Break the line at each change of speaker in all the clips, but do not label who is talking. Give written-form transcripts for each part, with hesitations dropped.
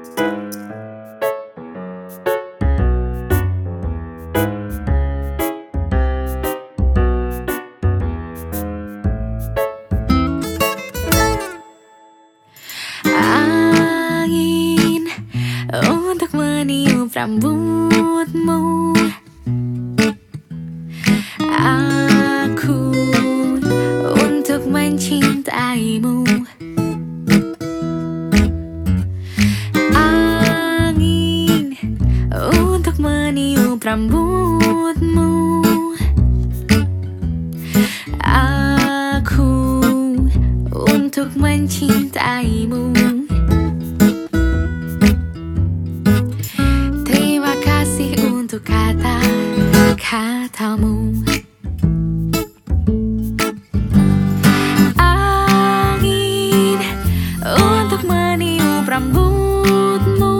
Angin untuk meniup rambutmu, aku untuk mencintaimu. Angin untuk meniup rambutmu, aku untuk mencintaimu. Terima kasih untuk kata-katamu. Angin untuk meniup rambutmu,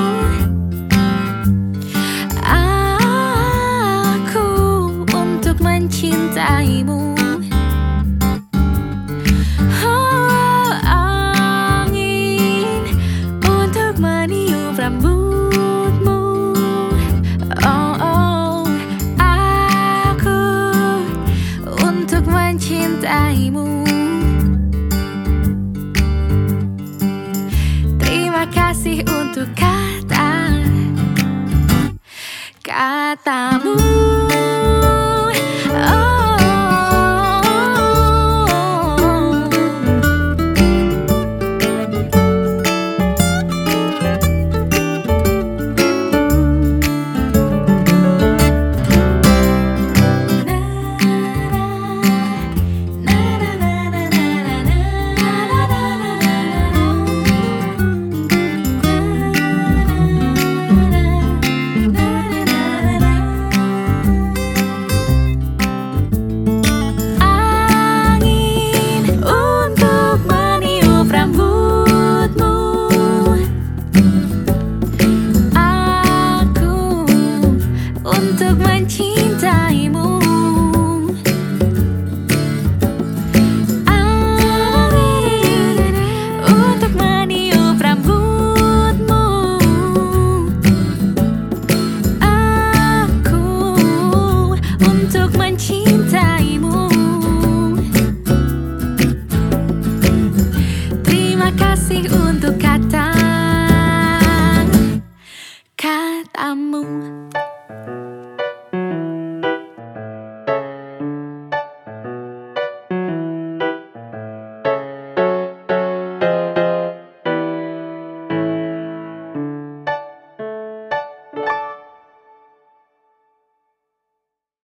aku untuk mencintaimu. Rambutmu, oh, aku untuk mencintaimu. Terima kasih untuk kata-katamu. Untuk mencintaimu. Angin untuk meniup rambutmu, aku untuk mencintaimu. Terima kasih.